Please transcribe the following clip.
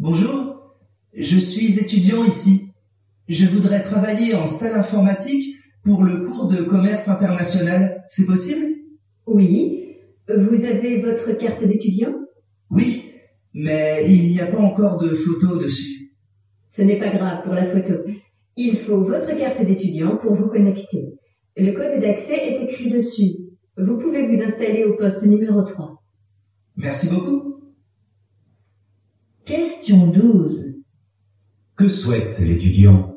Bonjour, je suis étudiant ici. Je voudrais travailler en salle informatique pour le cours de commerce international. C'est possible? Oui. Vous avez votre carte d'étudiant? Oui, mais il n'y a pas encore de photo dessus. Ce n'est pas grave pour la photo. Il faut votre carte d'étudiant pour vous connecter. Le code d'accès est écrit dessus. Vous pouvez vous installer au poste numéro 3. Merci beaucoup. Question 12. Que souhaite l'étudiant?